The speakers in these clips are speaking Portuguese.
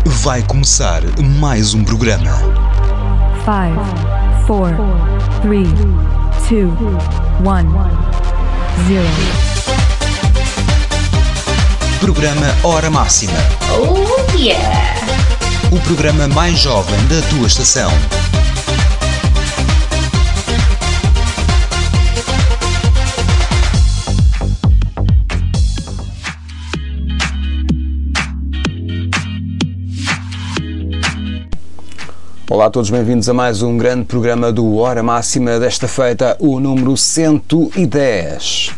Vai começar mais um programa. 5, 4, 3, 2, 1, 0. Programa Hora Máxima. Oh yeah! O programa mais jovem da tua estação. Olá a todos, bem-vindos a mais um grande programa do Hora Máxima, desta feita o número 110.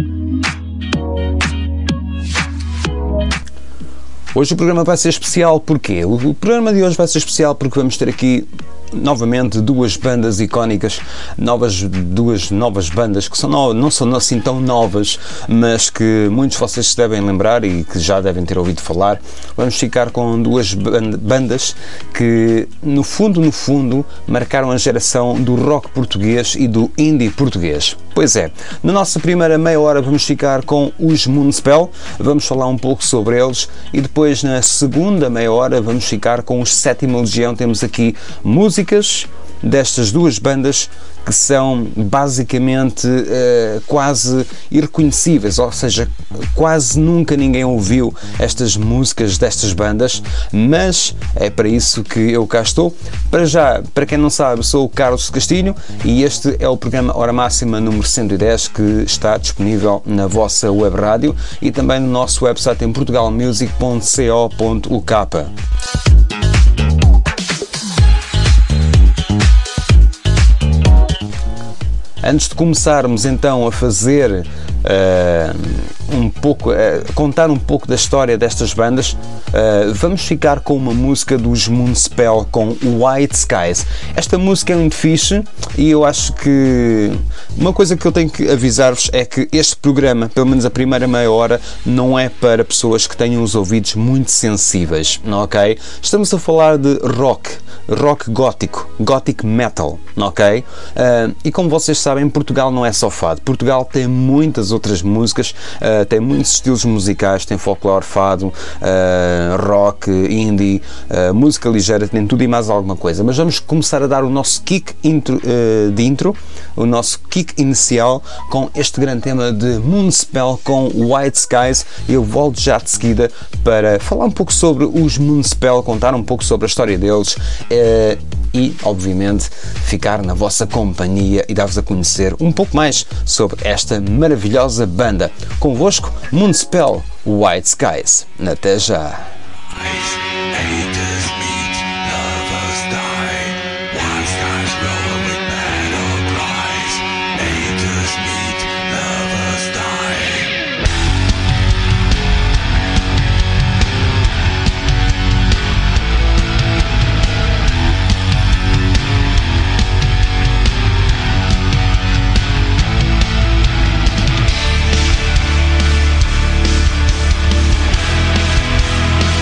Hoje o programa vai ser especial, porquê? O programa de hoje vai ser especial porque vamos ter aqui novamente duas bandas icónicas, duas novas bandas que não são assim tão novas, mas que muitos de vocês se devem lembrar e que já devem ter ouvido falar. Vamos ficar com duas bandas que no fundo marcaram a geração do rock português e do indie português. Pois é, na nossa primeira meia hora vamos ficar com os Moonspell, vamos falar um pouco sobre eles, e depois na segunda meia hora vamos ficar com os Sétima Legião. Temos aqui músicas destas duas bandas que são basicamente quase irreconhecíveis, ou seja, quase nunca ninguém ouviu estas músicas destas bandas, mas é para isso que eu cá estou. Para já, para quem não sabe, sou o Carlos Castilho e este é o programa Hora Máxima número 110 que está disponível na vossa web rádio e também no nosso website em portugalmusic.co.uk. Antes de começarmos então a fazer contar um pouco da história destas bandas, vamos ficar com uma música dos Moonspell com White Skies. Esta música é muito fixe e eu acho que uma coisa que eu tenho que avisar-vos é que este programa, pelo menos a primeira meia hora, não é para pessoas que tenham os ouvidos muito sensíveis, ok? Estamos a falar de rock gótico, gothic metal, ok? E como vocês sabem, Portugal não é só fado. Portugal tem muitas outras músicas, tem muitos estilos musicais, tem folclore, fado, rock, indie, música ligeira, tem tudo e mais alguma coisa. Mas vamos começar a dar o nosso kick o nosso kick inicial com este grande tema de Moonspell com White Skies. Eu volto já de seguida para falar um pouco sobre os Moonspell, contar um pouco sobre a história deles e, obviamente, ficar na vossa companhia e dar-vos a conhecer um pouco mais sobre esta maravilhosa banda. Convosco, Moonspell, White Skies. Até já! Haters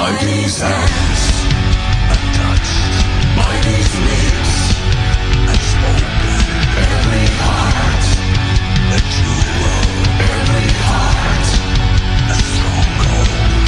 by these hands, untouched by these lips, unspoken. Every heart a jewel, every heart a stronghold.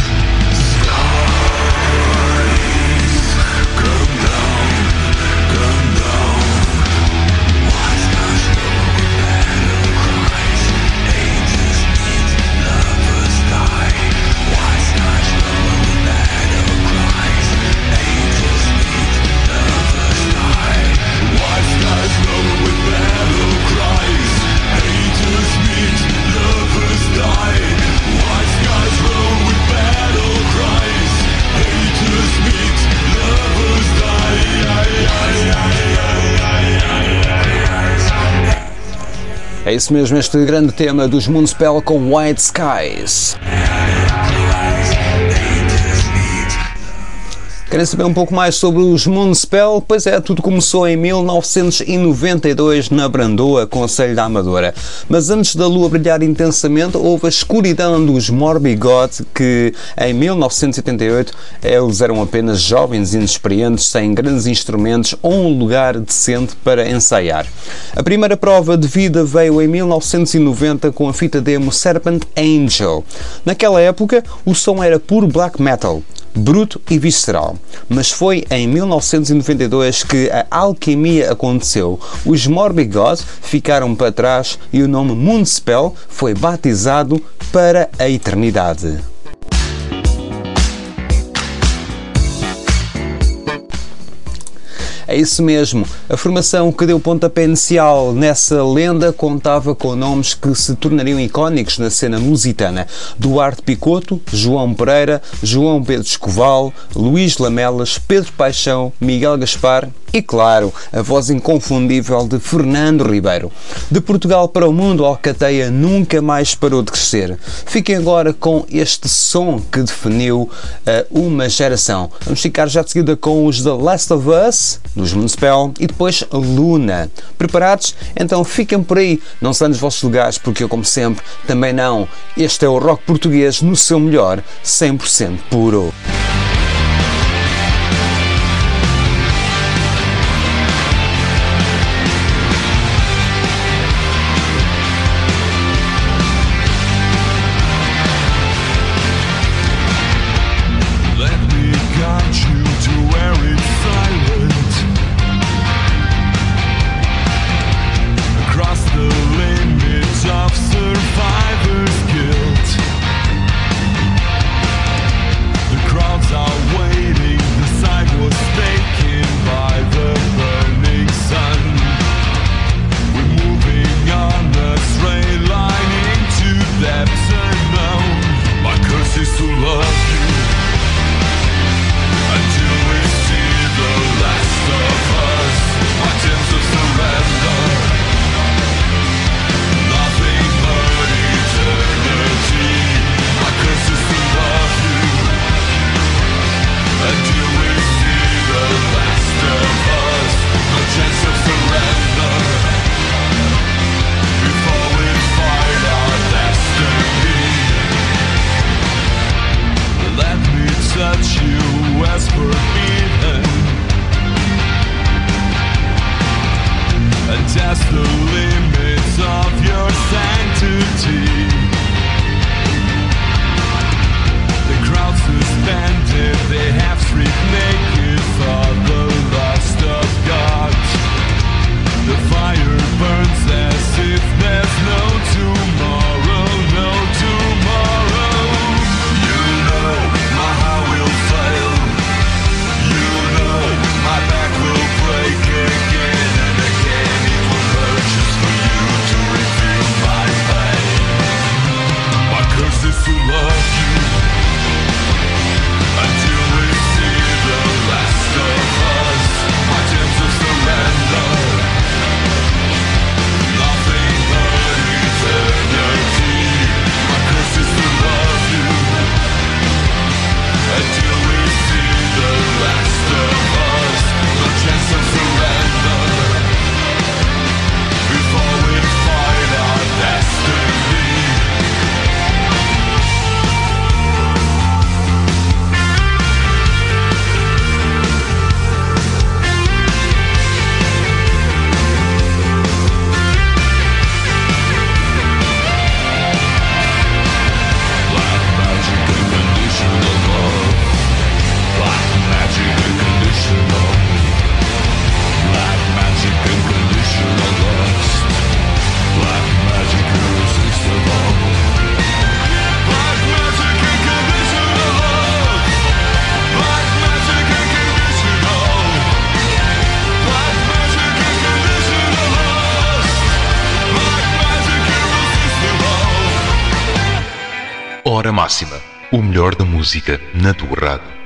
Skies come down, come down. White skies roll with battle cries. Ages meet, lovers die. White skies roll with battle cries. Ages meet, lovers die. White skies roll with battle cries. Ages meet, lovers die. White skies roll with battle cries. Ages meet, lovers die. É isso mesmo, este grande tema dos Moonspell com White Skies. Querem saber um pouco mais sobre os Moonspell? Pois é, tudo começou em 1992 na Brandoa, concelho da Amadora. Mas antes da lua brilhar intensamente, houve a escuridão dos Morbigode, que em 1988 eles eram apenas jovens inexperientes, sem grandes instrumentos ou um lugar decente para ensaiar. A primeira prova de vida veio em 1990 com a fita demo Serpent Angel. Naquela época, o som era puro black metal, bruto e visceral. Mas foi em 1992 que a alquimia aconteceu. Os Morbigode ficaram para trás e o nome Moonspell foi batizado para a eternidade. É isso mesmo, a formação que deu pontapé inicial nessa lenda contava com nomes que se tornariam icónicos na cena lusitana: Duarte Picotto, João Pereira, João Pedro Escoval, Luís Lamelas, Pedro Paixão, Miguel Gaspar e, claro, a voz inconfundível de Fernando Ribeiro. De Portugal para o mundo, Alcateia nunca mais parou de crescer. Fiquem agora com este som que definiu uma geração. Vamos ficar já de seguida com os The Last of Us, dos Moonspell, e depois Luna. Preparados? Então fiquem por aí, não saiam dos vossos lugares, porque eu, como sempre, também não. Este é o rock português no seu melhor, 100% puro. Crowd Hora Máxima, o melhor da música na tua rádio.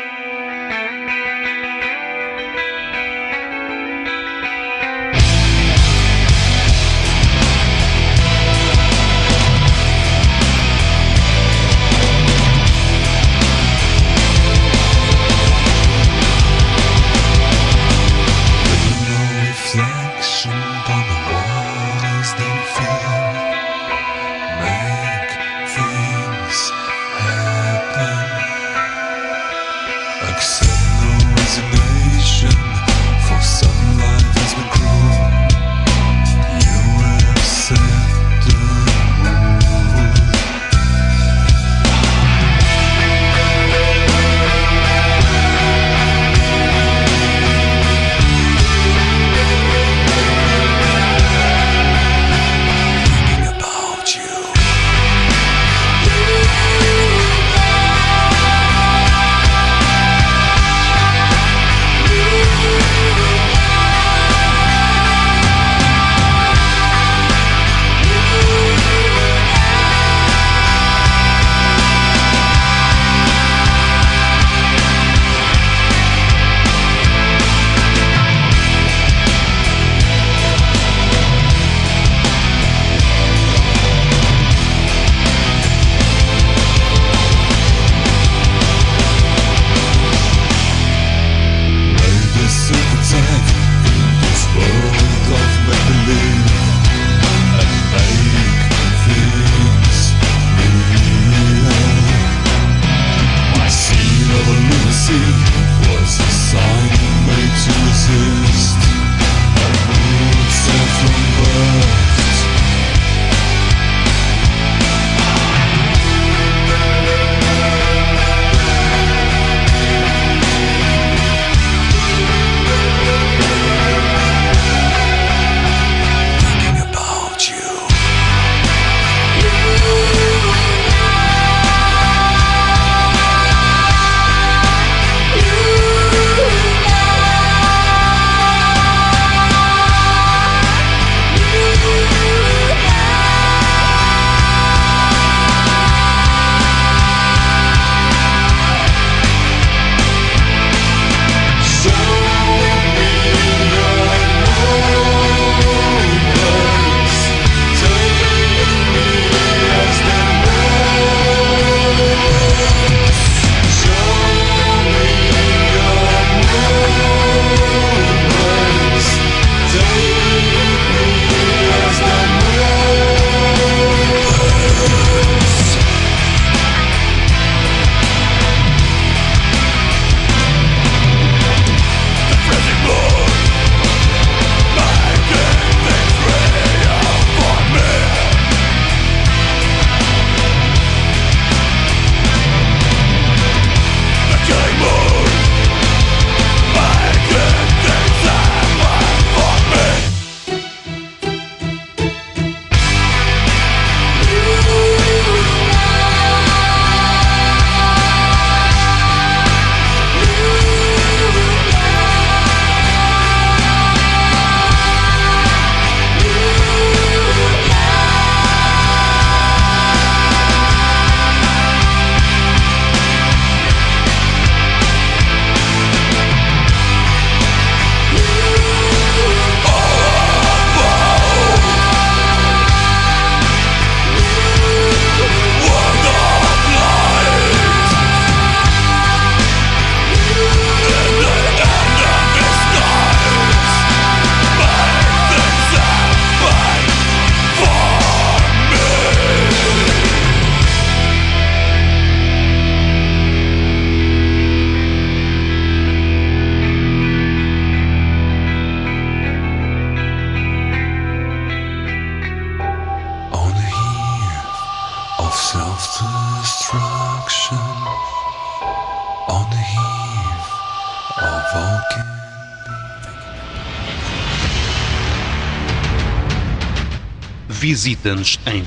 Visita-nos em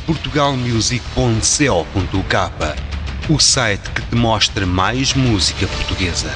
portugalmusic.co.uk, o site que te mostra mais música portuguesa.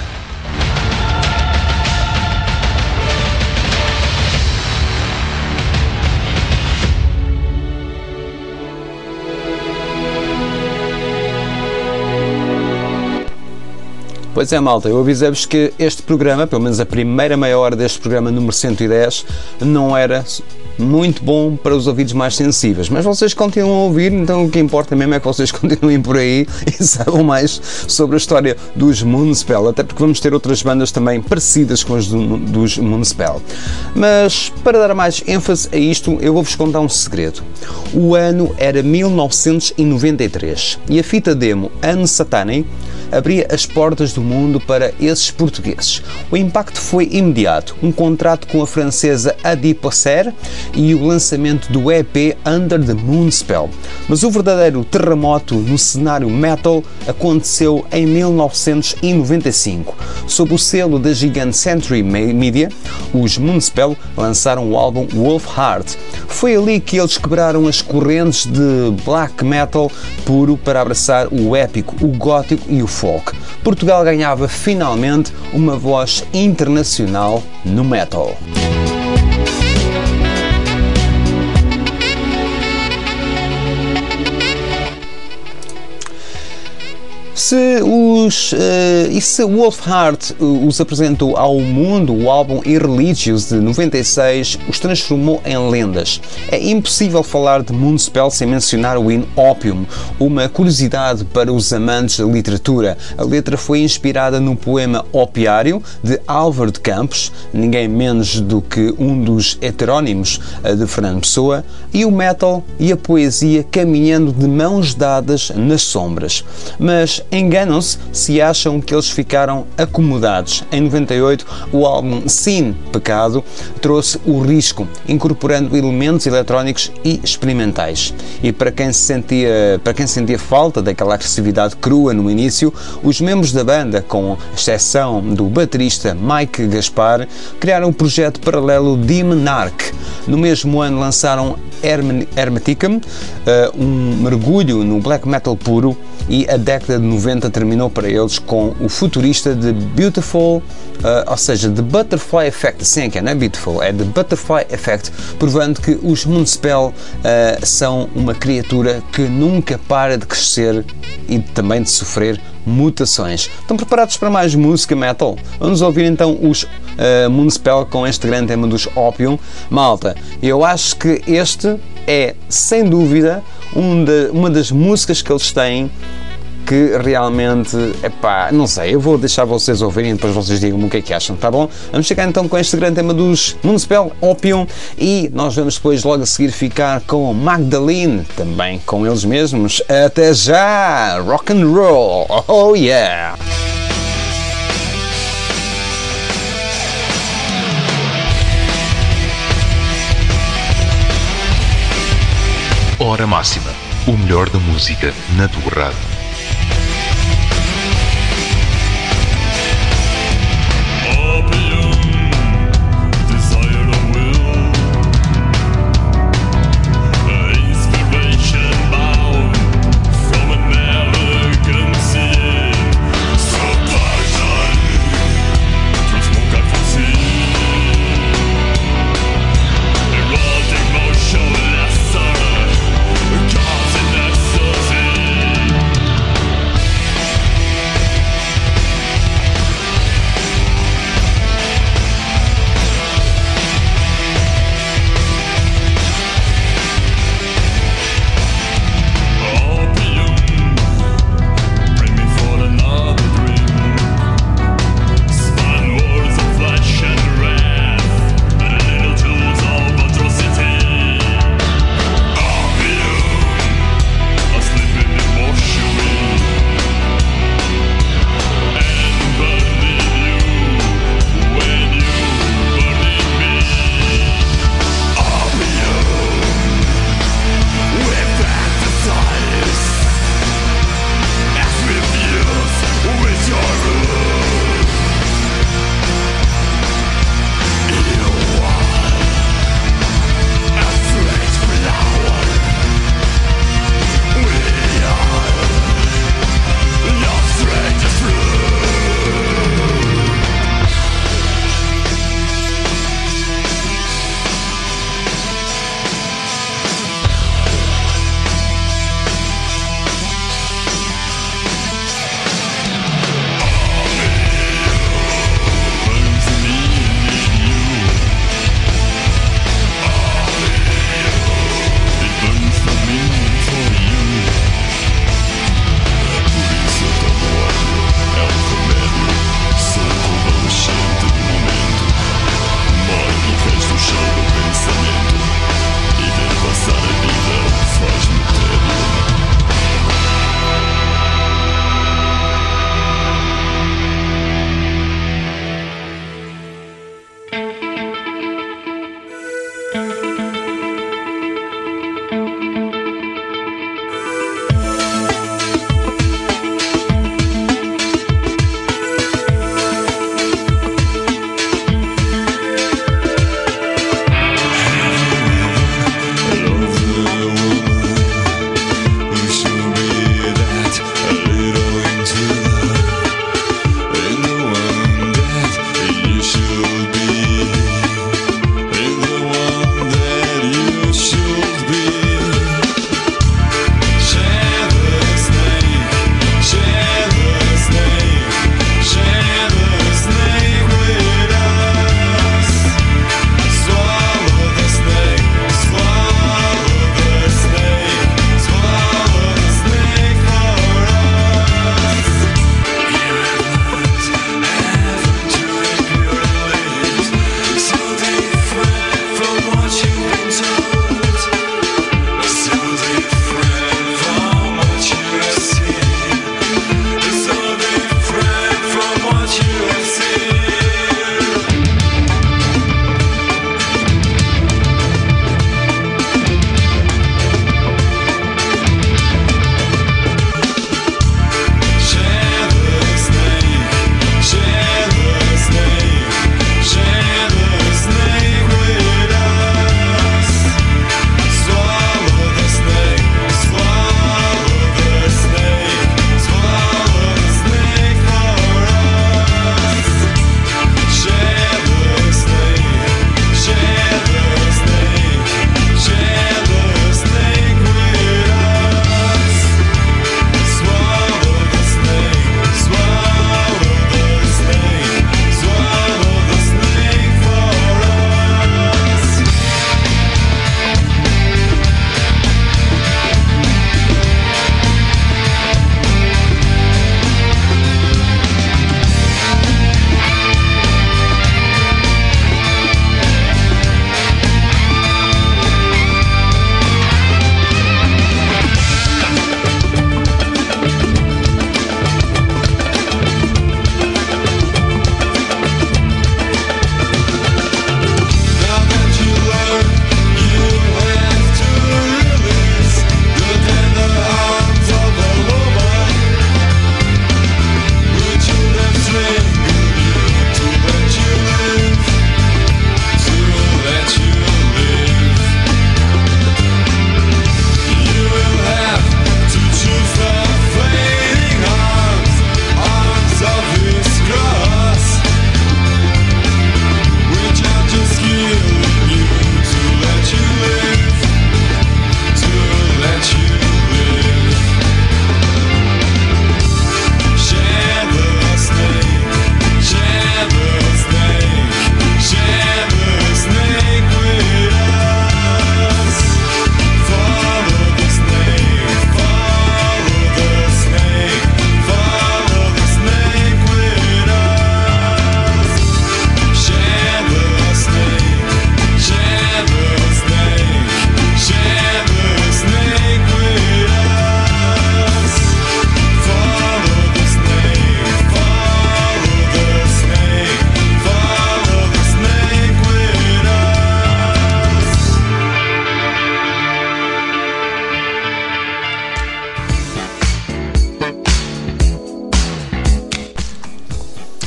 Pois é, malta, eu avisei-vos que este programa, pelo menos a primeira meia hora deste programa número 110, não era muito bom para os ouvidos mais sensíveis, mas vocês continuam a ouvir, então o que importa mesmo é que vocês continuem por aí e saibam mais sobre a história dos Moonspell, até porque vamos ter outras bandas também parecidas com as dos Moonspell. Mas para dar mais ênfase a isto, eu vou-vos contar um segredo. O ano era 1993 e a fita demo Unsatanic abria as portas do mundo para esses portugueses. O impacto foi imediato, um contrato com a francesa Adiposer e o lançamento do EP Under the Moonspell. Mas o verdadeiro terremoto no cenário metal aconteceu em 1995. Sob o selo da gigante Century Media, os Moonspell lançaram o álbum Wolf Heart. Foi ali que eles quebraram as correntes de black metal puro para abraçar o épico, o gótico e o folk. Portugal ganhava finalmente uma voz internacional no metal. Se Wolfheart os apresentou ao mundo, o álbum Irreligious de 96 os transformou em lendas. É impossível falar de Moonspell sem mencionar o hino Opium, uma curiosidade para os amantes da literatura. A letra foi inspirada no poema Opiário de Álvaro de Campos, ninguém menos do que um dos heterónimos de Fernando Pessoa, e o metal e a poesia caminhando de mãos dadas nas sombras. Mas enganam-se se acham que eles ficaram acomodados. Em 98, o álbum Sin Pecado trouxe o risco, incorporando elementos eletrónicos e experimentais. E para quem sentia falta daquela agressividade crua no início, os membros da banda, com exceção do baterista Mike Gaspar, criaram um projeto paralelo Demon Arc. No mesmo ano lançaram Hermeticum, um mergulho no black metal puro, e a década de 90 terminou para eles com o futurista de Beautiful, ou seja, The Butterfly Effect, assim é que é, não é Beautiful, é The Butterfly Effect, provando que os Moonspell são uma criatura que nunca para de crescer e também de sofrer mutações. Estão preparados para mais música metal? Vamos ouvir então os Moonspell com este grande tema dos Opium. Malta, eu acho que este é, sem dúvida, uma das músicas que eles têm que realmente, não sei, eu vou deixar vocês ouvirem e depois vocês digam-me o que é que acham, tá bom? Vamos chegar então com este grande tema dos Moonspell, Opium, e nós vamos depois logo a seguir ficar com Magdalene, também com eles mesmos. Até já! Rock and roll! Oh yeah! Hora Máxima, o melhor da música na tua rádio. Causing ecstasy.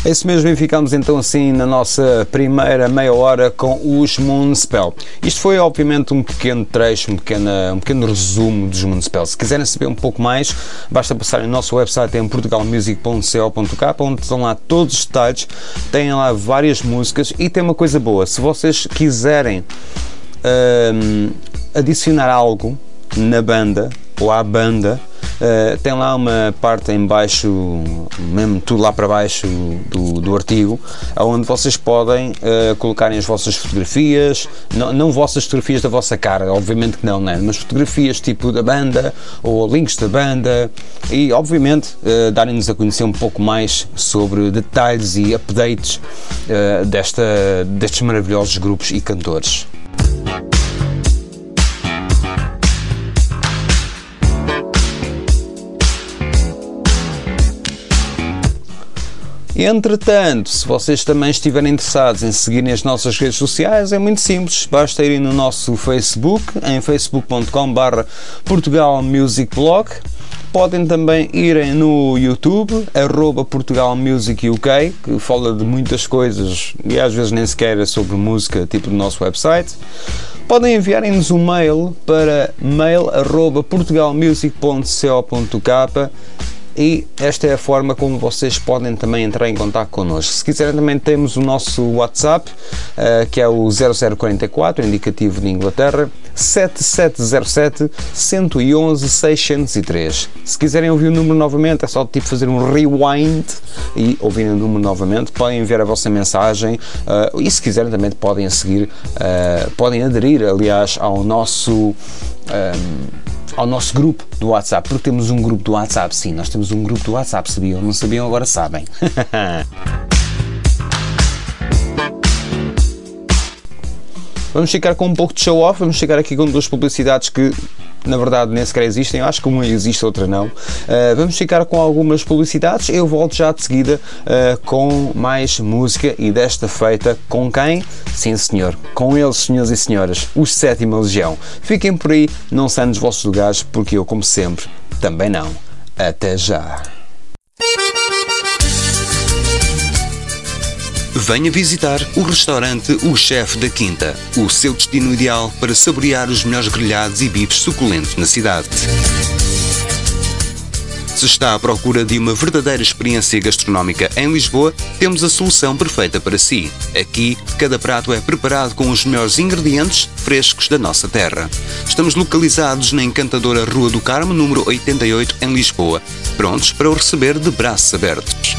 É isso mesmo, e ficamos então assim na nossa primeira meia hora com os Moonspell. Isto foi obviamente um pequeno trecho, um pequeno resumo dos Moonspell. Se quiserem saber um pouco mais, basta passarem no nosso website em portugalmusic.co.k, onde estão lá todos os detalhes, têm lá várias músicas e tem uma coisa boa, se vocês quiserem adicionar algo na banda ou à banda, tem lá uma parte em baixo, mesmo tudo lá para baixo do artigo, onde vocês podem colocarem as vossas fotografias, não vossas fotografias da vossa cara, obviamente que não, né? Mas fotografias tipo da banda ou links da banda e obviamente darem-nos a conhecer um pouco mais sobre detalhes e updates destes maravilhosos grupos e cantores. Entretanto, se vocês também estiverem interessados em seguirem as nossas redes sociais, é muito simples, basta irem no nosso Facebook, em facebook.com/portugalmusicblog. Podem também irem no YouTube, @portugalmusicuk, que fala de muitas coisas e às vezes nem sequer é sobre música, tipo do nosso website. Podem enviarem-nos um mail para mail@portugalmusic.co.k. E esta é a forma como vocês podem também entrar em contato connosco. Se quiserem também temos o nosso WhatsApp, que é o 0044, indicativo de Inglaterra, 7707 111 603. Se quiserem ouvir o número novamente, é só tipo fazer um rewind e ouvirem o número novamente. Podem enviar a vossa mensagem e se quiserem também podem seguir, podem aderir, aliás, ao nosso grupo do WhatsApp, porque temos um grupo do WhatsApp, sim, nós temos um grupo do WhatsApp, sabiam? Não sabiam, agora sabem. Vamos ficar com um pouco de show-off, vamos chegar aqui com duas publicidades que na verdade nem sequer existem, eu acho que uma existe, outra não. Vamos ficar com algumas publicidades, eu volto já de seguida com mais música e desta feita com quem? Sim senhor, com eles, senhores e senhoras, os 7ª Legião. Fiquem por aí, não saiam dos vossos lugares, porque eu, como sempre, também não. Até já! Venha visitar o restaurante O Chefe da Quinta, o seu destino ideal para saborear os melhores grelhados e bifes suculentos na cidade. Se está à procura de uma verdadeira experiência gastronómica em Lisboa, temos a solução perfeita para si. Aqui, cada prato é preparado com os melhores ingredientes frescos da nossa terra. Estamos localizados na encantadora Rua do Carmo, número 88, em Lisboa, prontos para o receber de braços abertos.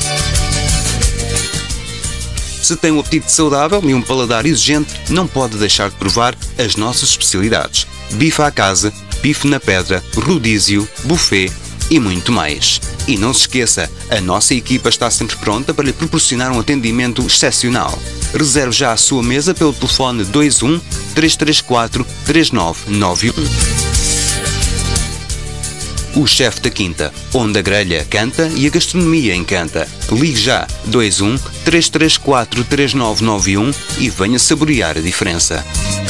Se tem um apetite saudável e um paladar exigente, não pode deixar de provar as nossas especialidades. Bife à casa, bife na pedra, rodízio, buffet e muito mais. E não se esqueça, a nossa equipa está sempre pronta para lhe proporcionar um atendimento excepcional. Reserve já a sua mesa pelo telefone 21 334 3991. O Chefe da Quinta, onde a grelha canta e a gastronomia encanta. Ligue já 21 334 3991 e venha saborear a diferença.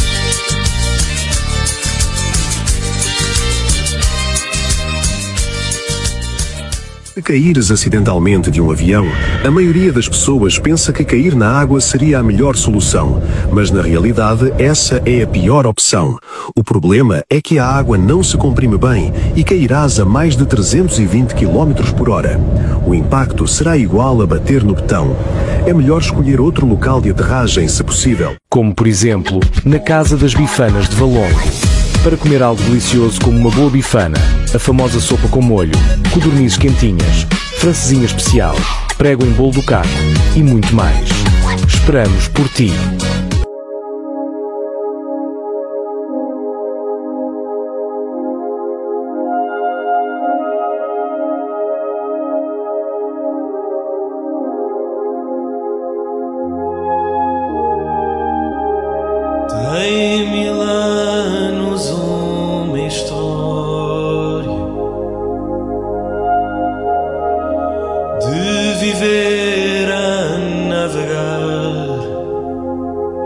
Se caíres acidentalmente de um avião, a maioria das pessoas pensa que cair na água seria a melhor solução, mas na realidade essa é a pior opção. O problema é que a água não se comprime bem e cairás a mais de 320 km por hora. O impacto será igual a bater no betão. É melhor escolher outro local de aterragem se possível, como por exemplo, na Casa das Bifanas de Valongo. Para comer algo delicioso como uma boa bifana, a famosa sopa com molho, codornizes quentinhas, francesinha especial, prego em bolo do carro e muito mais. Esperamos por ti. Tem 1000 anos uma história de viver a navegar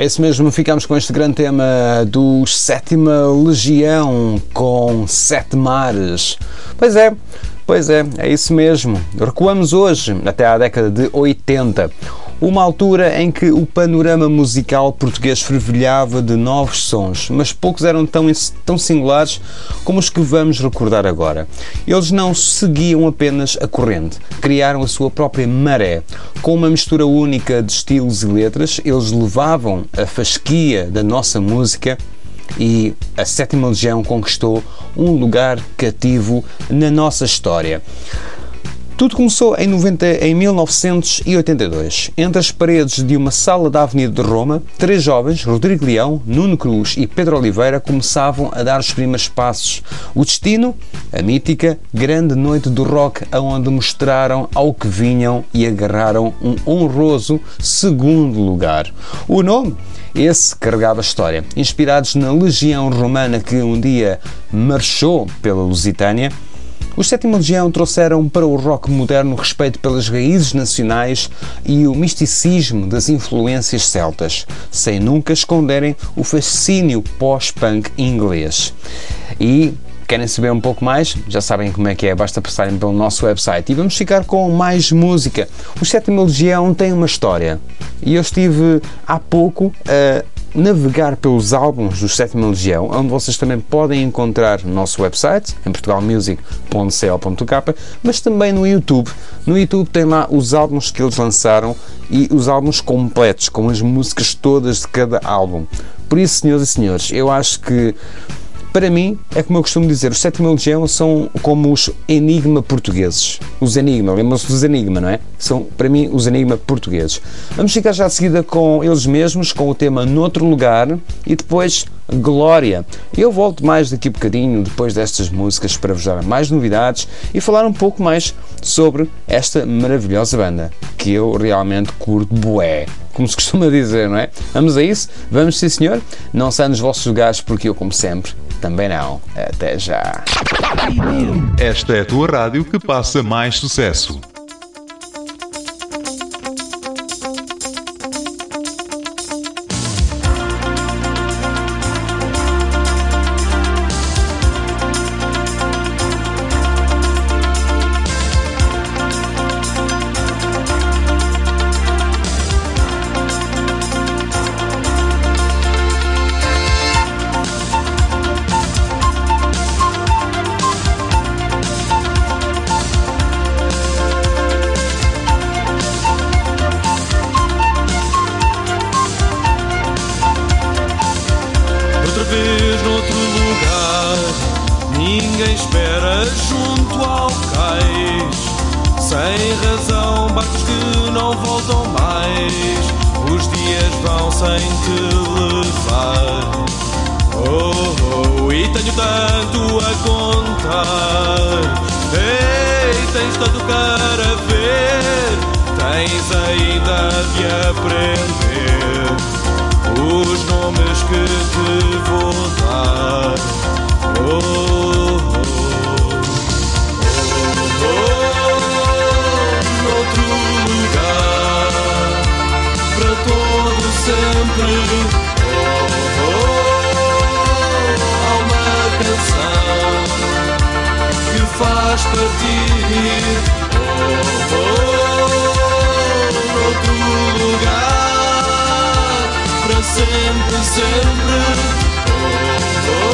É isso mesmo, ficamos com este grande tema do Sétima Legião com Sete Mares. Pois é isso mesmo. Recuamos hoje até à década de 80, uma altura em que o panorama musical português fervilhava de novos sons, mas poucos eram tão singulares como os que vamos recordar agora. Eles não seguiam apenas a corrente, criaram a sua própria maré. Com uma mistura única de estilos e letras, eles levavam a fasquia da nossa música e a Sétima Legião conquistou um lugar cativo na nossa história. Tudo começou em 1982. Entre as paredes de uma sala da Avenida de Roma, três jovens, Rodrigo Leão, Nuno Cruz e Pedro Oliveira, começavam a dar os primeiros passos. O destino? A mítica Grande Noite do Rock, aonde mostraram ao que vinham e agarraram um honroso segundo lugar. O nome? Esse carregava a história. Inspirados na legião romana que um dia marchou pela Lusitânia, os Sétima Legião trouxeram para o rock moderno respeito pelas raízes nacionais e o misticismo das influências celtas, sem nunca esconderem o fascínio pós-punk inglês. E querem saber um pouco mais? Já sabem como é que é, basta passarem pelo nosso website. E vamos ficar com mais música. Os Sétima Legião têm uma história. E eu estive há pouco a navegar pelos álbuns do Sétima Legião, onde vocês também podem encontrar no nosso website, em portugalmusic.co.k, mas também no YouTube. No YouTube tem lá os álbuns que eles lançaram e os álbuns completos, com as músicas todas de cada álbum. Por isso, senhoras e senhores, eu acho que, para mim, é como eu costumo dizer, os Sétima Legião são como os Enigma portugueses. Os Enigma, lembram-se dos Enigma, não é? São, para mim, os Enigma portugueses. Vamos ficar já de seguida com eles mesmos, com o tema Noutro Lugar e depois Glória. Eu volto mais daqui a bocadinho, depois destas músicas, para vos dar mais novidades e falar um pouco mais sobre esta maravilhosa banda, que eu realmente curto bué, como se costuma dizer, não é? Vamos a isso? Vamos, sim senhor? Não saiam nos vossos lugares, porque eu, como sempre, também não. Até já. Esta é a tua rádio que passa mais sucesso. Ninguém espera junto ao cais. Sem razão, barcos que não voltam mais. Os dias vão sem te levar. Oh, oh, e tenho tanto a contar. Ei, tens tanto para ver. Tens ainda de aprender os nomes que te vou dar. Oh, oh, oh, oh, noutro lugar, para todo sempre. Oh, oh, há uma canção que faz partir. Oh, oh, noutro lugar, para sempre, sempre. Oh, oh,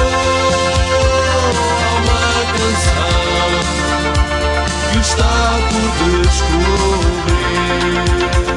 que está por descobrir.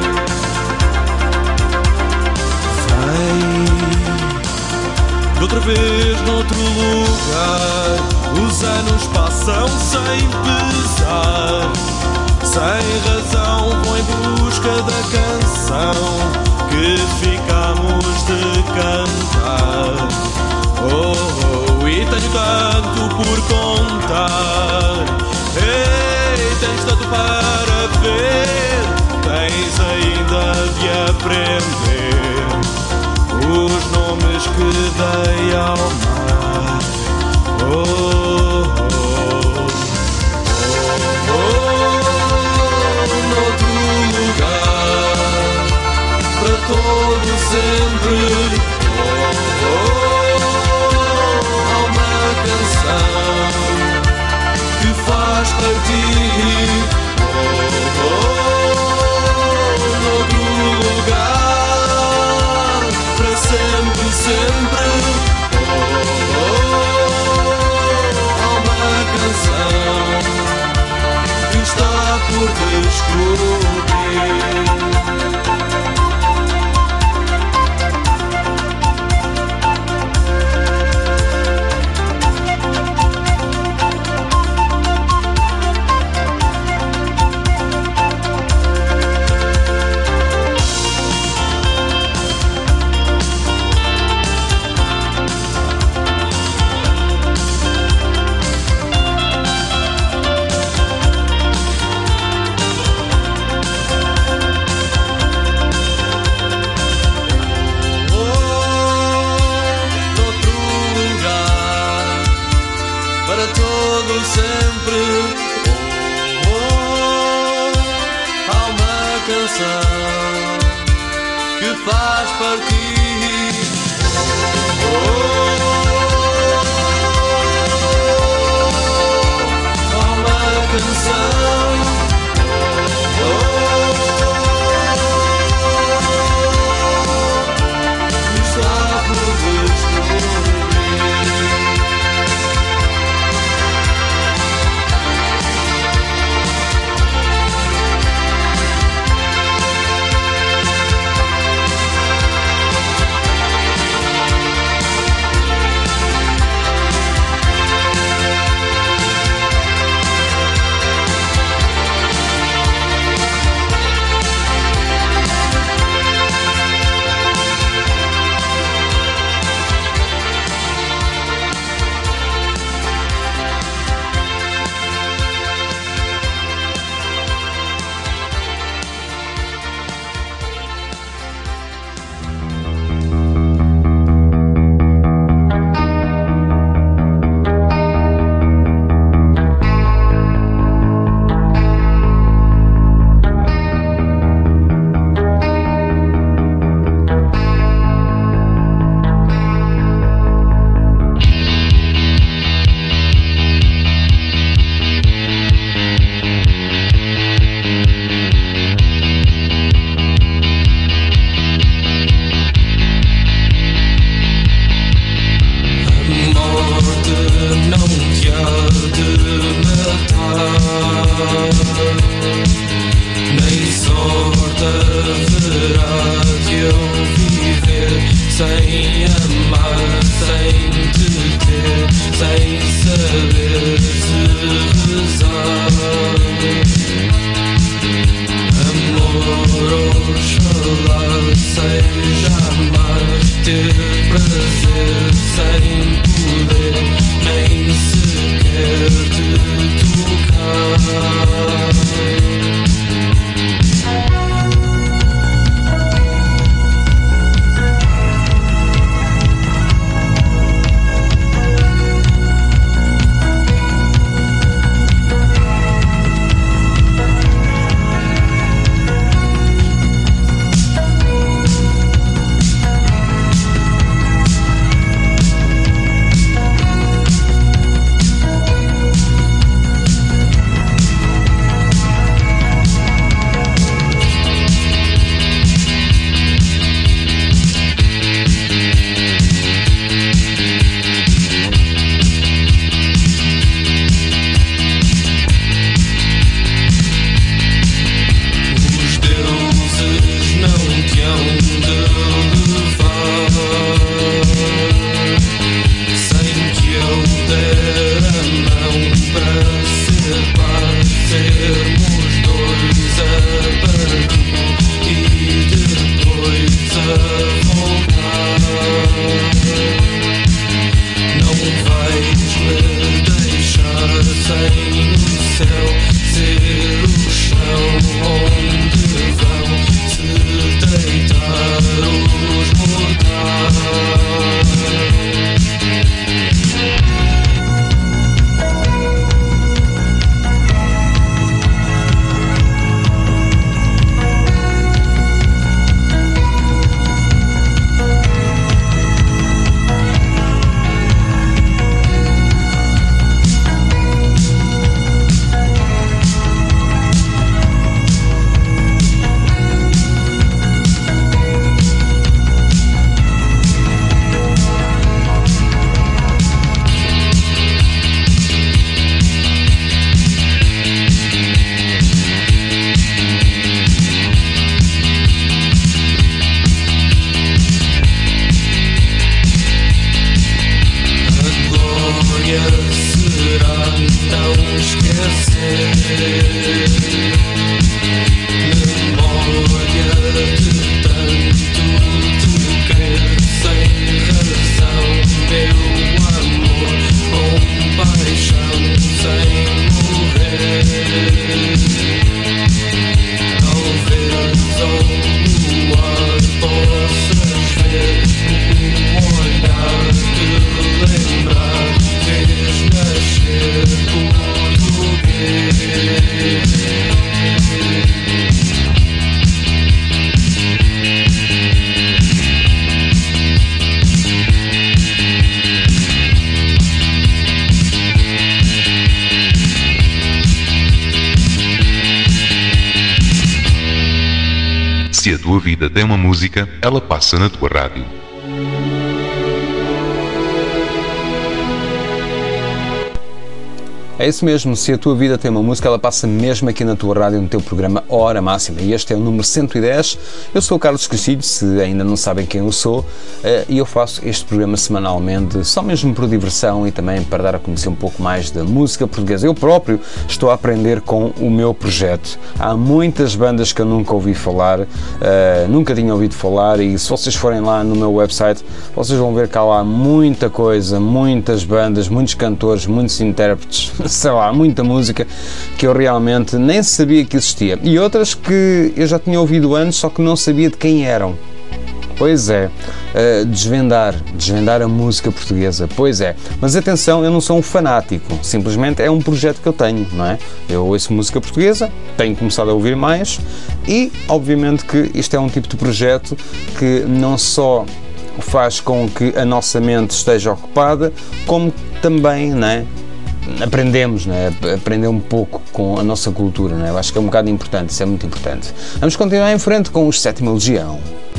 Vem de outra vez noutro lugar. Os anos passam sem pesar. Sem razão vão em busca da canção que ficamos de cantar. Oh, oh, e tenho tanto por contar. Ei, tens tanto para ver. Tens ainda de aprender os nomes que dei ao mar. Oh, oh, oh, oh, noutro lugar, para todo sempre. Há uma canção que faz partir noutro lugar para sempre, sempre. Há uma canção que está por descobrir. Que faz partir há uma canção que está por descobrir. tua vida tem uma música, ela passa na tua rádio. É isso mesmo, se a tua vida tem uma música, ela passa mesmo aqui na tua rádio, no teu programa Hora Máxima. E este é o número 110. Eu sou o Carlos Castilho, se ainda não sabem quem eu sou, e eu faço este programa semanalmente, só mesmo por diversão e também para dar a conhecer um pouco mais da música portuguesa. Eu próprio estou a aprender com o meu projeto. Há muitas bandas que eu nunca ouvi falar, nunca tinha ouvido falar, e se vocês forem lá no meu website, vocês vão ver que há lá muita coisa, muitas bandas, muitos cantores, muitos intérpretes, sei lá, muita música que eu realmente nem sabia que existia. E outras que eu já tinha ouvido antes, só que não sabia de quem eram. Pois é, desvendar a música portuguesa, pois é. Mas atenção, eu não sou um fanático, simplesmente é um projeto que eu tenho, não é? Eu ouço música portuguesa, tenho começado a ouvir mais e, obviamente, que isto é um tipo de projeto que não só faz com que a nossa mente esteja ocupada, como também, não é? Aprendemos, né? Aprender um pouco com a nossa cultura, né? Eu acho que é um bocado importante, isso é muito importante. Vamos continuar em frente com os Sétima Legião.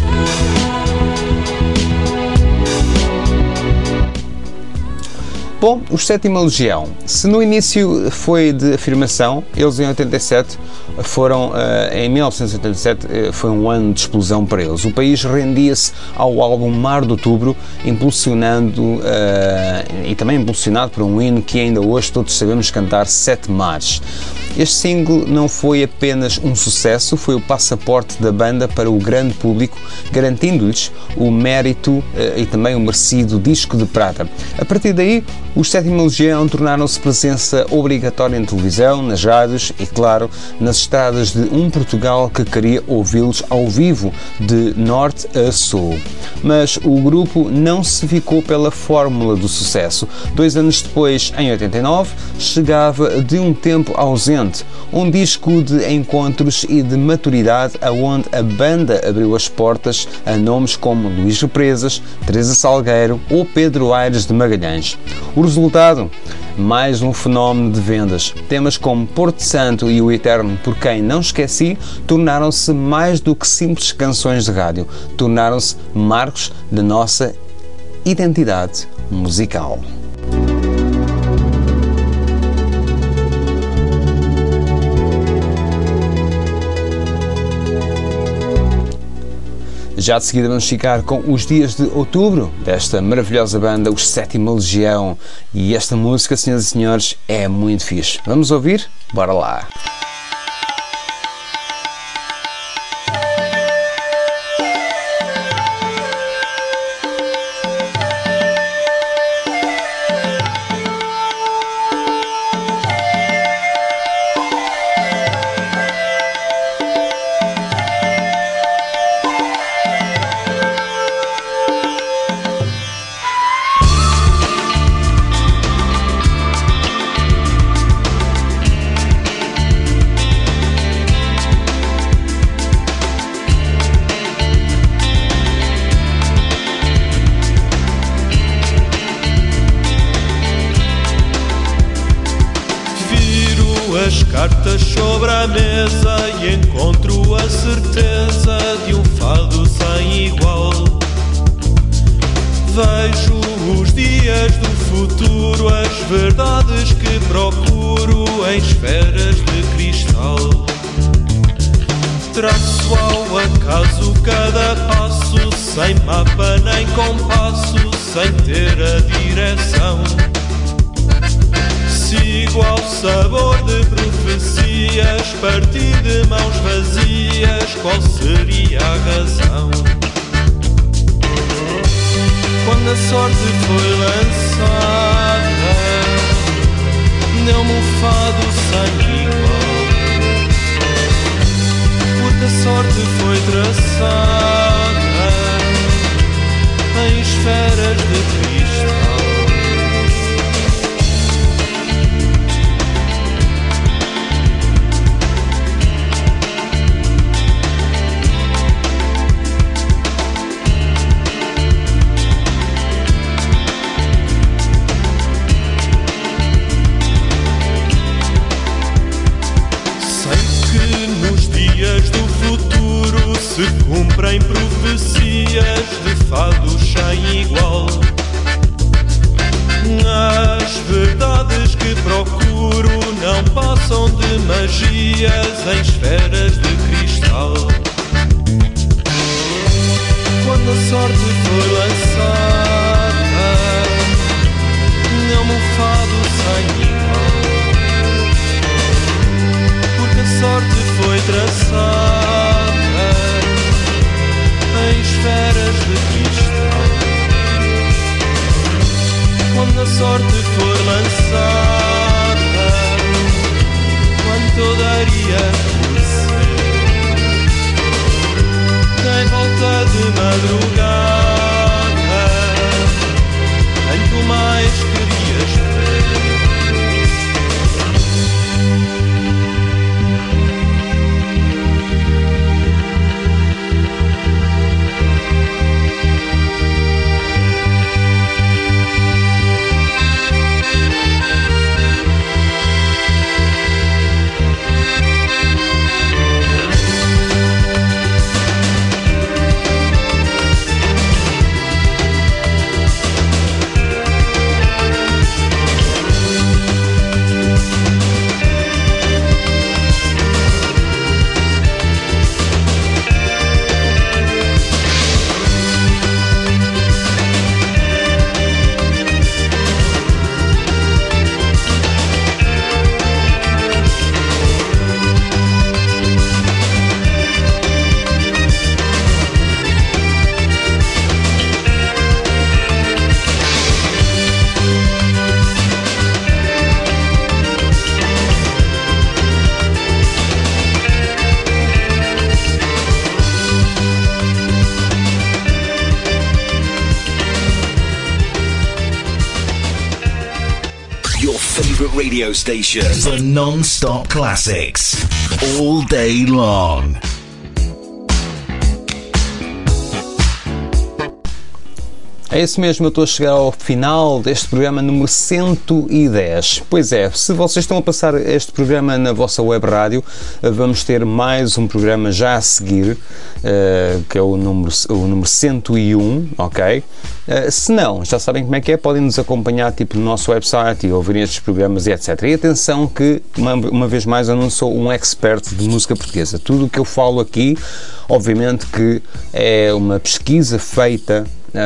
Bom, os Sétima Legião, se no início foi de afirmação, eles em 87 foram, em 1987 foi um ano de explosão para eles. O país rendia-se ao álbum Mar de Outubro, impulsionando e também impulsionado por um hino que ainda hoje todos sabemos cantar, Sete Mares. Este single não foi apenas um sucesso, foi o passaporte da banda para o grande público, garantindo-lhes o mérito e também o merecido disco de prata. A partir daí, os Sétima Legião tornaram-se presença obrigatória em televisão, nas rádios e, claro, nas estradas de um Portugal que queria ouvi-los ao vivo, de norte a sul. Mas o grupo não se ficou pela fórmula do sucesso. 2 anos depois, em 89, chegava De um Tempo Ausente, um disco de encontros e de maturidade aonde a banda abriu as portas a nomes como Luís Represas, Teresa Salgueiro ou Pedro Aires de Magalhães. O resultado? Mais um fenómeno de vendas. Temas como Porto Santo e O Eterno Por Quem Não Esqueci tornaram-se mais do que simples canções de rádio, tornaram-se marcos da nossa identidade musical. Já de seguida vamos ficar com os dias de outubro desta maravilhosa banda, os Sétima Legião. E esta música, senhoras e senhores, é muito fixe. Vamos ouvir? Bora lá! As cartas sobre a mesa e encontro a certeza de um fado sem igual. Vejo os dias do futuro, as verdades que procuro em esferas de cristal. Traço ao acaso cada passo, sem mapa nem compasso, sem ter a direção. Sigo ao sabor de profecias, parti de mãos vazias, qual seria a razão? Quando a sorte foi lançada, deu-me um fado sem igual. Porque a sorte foi traçada em esferas de cristal. Se Tem profecias de fados sem igual. As verdades que procuro não passam de magias em esferas de cristal. Quando a sorte for lançada, é um fado sem igual. Porque a sorte foi traçada em esferas de cristal. Quando a sorte for lançada, quanto daria por ser em volta de madrugada, quanto mais querias ver. Radio station for non-stop classics all day long. É isso mesmo, eu estou a chegar ao final deste programa número 110. Pois é, se vocês estão a passar este programa na vossa web rádio, vamos ter mais um programa já a seguir, que é o número 101, ok? Se não, já sabem como é que é, podem nos acompanhar tipo, no nosso website e ouvirem estes programas e etc. E atenção que, uma vez mais, eu não sou um expert de música portuguesa. Tudo o que eu falo aqui, obviamente que é uma pesquisa feita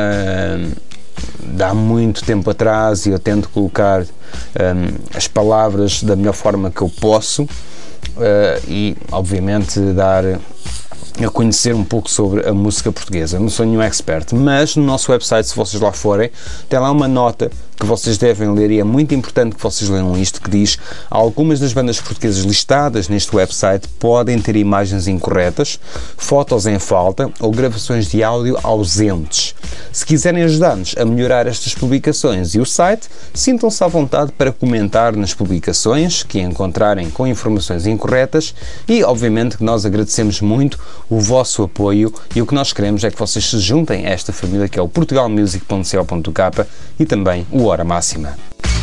de há muito tempo atrás e eu tento colocar as palavras da melhor forma que eu posso e obviamente dar a conhecer um pouco sobre a música portuguesa. Não sou nenhum expert, mas no nosso website, se vocês lá forem, tem lá uma nota que vocês devem ler e é muito importante que vocês leiam isto, que diz: algumas das bandas portuguesas listadas neste website podem ter imagens incorretas, fotos em falta ou gravações de áudio ausentes. Se quiserem ajudar-nos a melhorar estas publicações e o site, sintam-se à vontade para comentar nas publicações que encontrarem com informações incorretas e, obviamente, que nós agradecemos muito o vosso apoio e o que nós queremos é que vocês se juntem a esta família que é o portugalmusic.co.uk e também o Hora Máxima.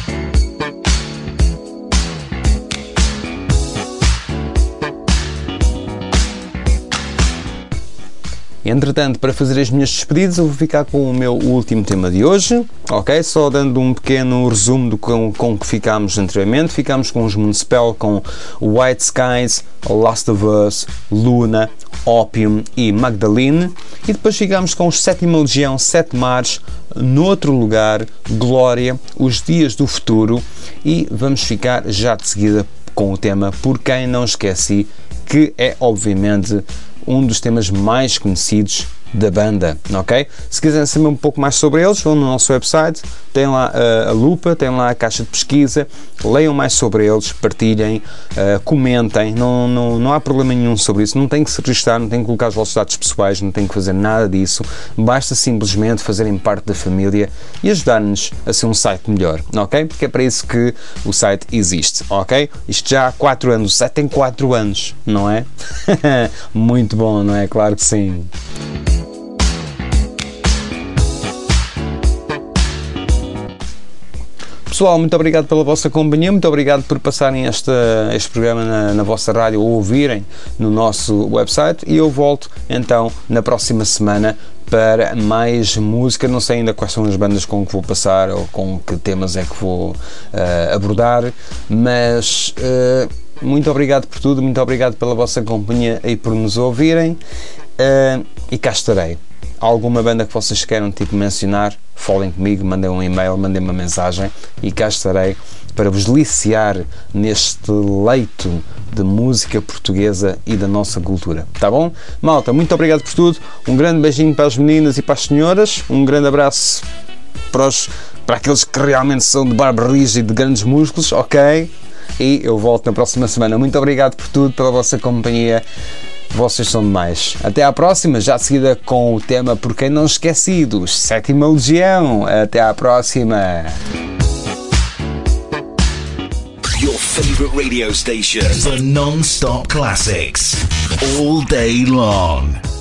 Entretanto, para fazer as minhas despedidas, eu vou ficar com o meu último tema de hoje, ok? Só dando um pequeno resumo do com que ficámos anteriormente. Ficámos com os Municipal, com White Skies, Last of Us, Luna, Opium e Magdalene. E depois ficámos com os Sétima Legião, Sete Mares, Noutro Lugar, Glória, Os Dias do Futuro. E vamos ficar já de seguida com o tema Por Quem Não Esqueci, que é obviamente um dos temas mais conhecidos da banda, ok? Se quiserem saber um pouco mais sobre eles, vão no nosso website, tem lá a lupa, tem lá a caixa de pesquisa, leiam mais sobre eles, partilhem, comentem, não há problema nenhum sobre isso, não tem que se registrar, não tem que colocar os vossos dados pessoais, não tem que fazer nada disso, basta simplesmente fazerem parte da família e ajudar-nos a ser um site melhor, ok? Porque é para isso que o site existe, ok? Isto já há 4 anos, o site tem 4 anos, não é? Muito bom, não é? Claro que sim. Pessoal, muito obrigado pela vossa companhia, muito obrigado por passarem este programa na vossa rádio ou ouvirem no nosso website, e eu volto então na próxima semana para mais música. Não sei ainda quais são as bandas com que vou passar ou com que temas é que vou abordar, mas muito obrigado por tudo, muito obrigado pela vossa companhia e por nos ouvirem, e cá estarei. Alguma banda que vocês queiram mencionar, falem comigo, mandem um e-mail, mandem uma mensagem, e cá estarei para vos deliciar neste leito de música portuguesa e da nossa cultura. Tá bom? Malta, muito obrigado por tudo, um grande beijinho para as meninas e para as senhoras, um grande abraço para aqueles que realmente são de barba rija e de grandes músculos, ok? E eu volto na próxima semana. Muito obrigado por tudo, pela vossa companhia. Vocês são demais. Até à próxima, já de seguida com o tema Por Quem Não Esquecidos, Sétima Legião. Até à próxima. Your favorite radio station for non-stop classics all day long.